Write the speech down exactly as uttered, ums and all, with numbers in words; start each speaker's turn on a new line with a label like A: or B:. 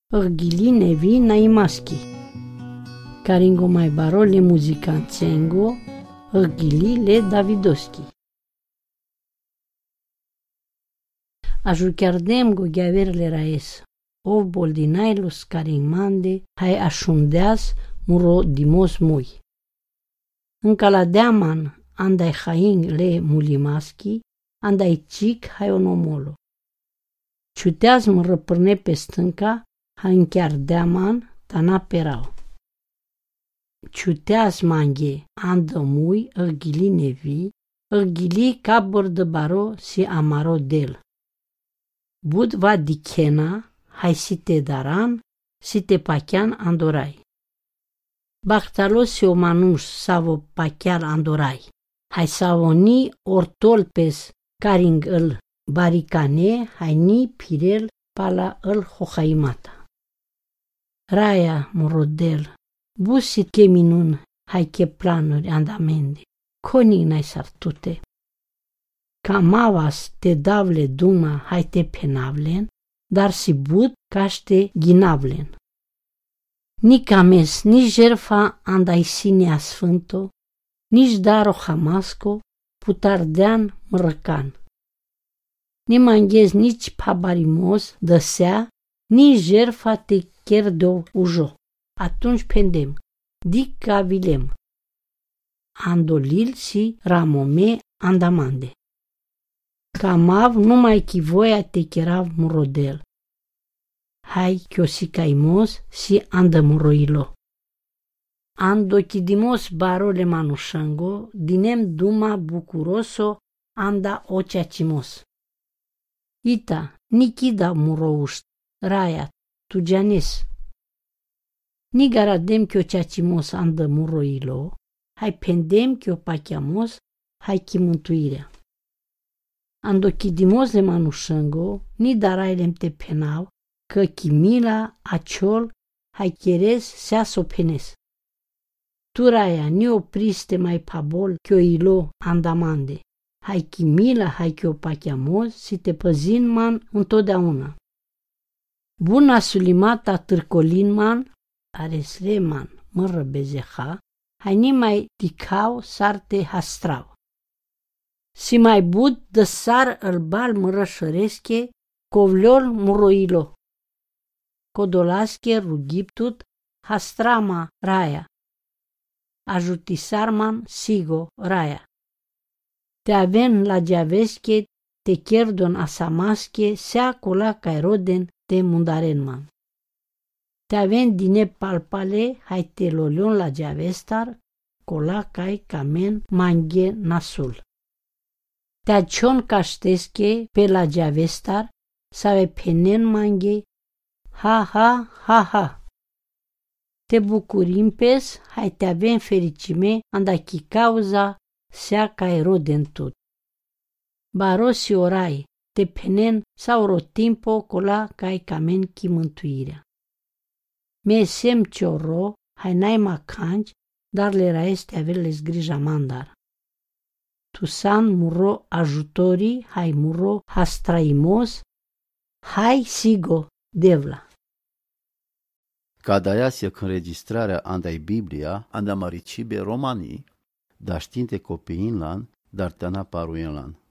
A: Urgili nevi naimaski. Caringo mai baro le muzicanțengo, urgili le Davidoski. Ajuchiardemgo ghiaverle raes, ov boldinailus caringmande, hai așundeas muro dimos mui. Înca la deaman andai haing le mulimaschi, andai cic hai onomolo. Ciuteaz mă răpârne pe stânca, hai închiar deaman, tana perau. Ciuteaz manghe, andă mui, urgili nevi, urgili cabor de baro si amaro del. Bud va dichena, hai si te daran, si te pachian andorai. Bactalo si o manus savo pachiar andorai. Hai savo ni ortol pes caring îl baricane, hai ni pirel pala îl hohaimata. Raia morodel, busit che minun, hai che planuri andamende, coni n-ai sartute. Camavas te davle duma hai te penavlen, dar si bud caște ghinavlen. Nici ames, nici jerfa andai sinea sfânto, nici daro hamasco, putardean mărăcan. Ni manghez nici pabarimos dăsea, nici jerfa te cherdo ujo. Atunci pendem, dic avilem. Andolil si ramome andamande. Camav numai chivoia te cherav murodel. Hai chiosicaimos si andămuroilo. Andochidimos barole manușango, dinem duma bucuroso anda oceacimos. Ita, nikida muroușt, raia, tugianes. Ni garadem chiociacimos andămuroilo, hai pendem chiopachiamos, hai chimântuirea. Andochidimos le manușango, ni darailem te penau, că chimila aciol hai cheres sea sopenes. Turaia ni opriste mai pabol chioilo andamande. Hai chimila hai chiopachiamos si te păzin man întotdeauna. Buna sulimata târcolin man, aresle man mără bezeha, hai ni mai ticau sarte hastrau. Si mai bud de sar îl bal mărășăresche, covleol muroilo. Codolasche rugiptut hastrama raia. Ajutisarman sigo raia. Te aven la giavesche, te chierdon asamasche, sea cola cairoden te mundarenman. Te aven dine palpale, hai te lolion la giavestar, cola cai camen manghe nasul. Te acion caștesche pe la giavestar, save penen manghe, ha ha ha ha. Te bucurim pes, hai te avem fericime, andachi cauza, sea ca roden tot. Barosi orai, te penen sau rotimpo cola cai camen chi mântuirea. Me sem cioro, hai n-ai macanci, dar le raeste aveles grija mandar. Tu san muro ajutorii, hai muro hastraimos, hai sigo devla.
B: Cada se înregistrarea andai Biblia, anda maricibe romanii, dar știinte copiinlan, dar tana paruinlan.